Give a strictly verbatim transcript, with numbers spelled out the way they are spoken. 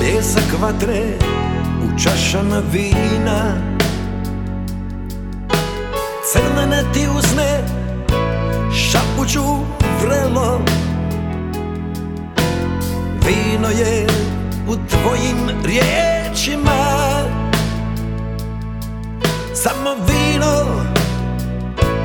Pljesak vatre u čašama vina, crvene ti usne šapuću vrelo. Vino je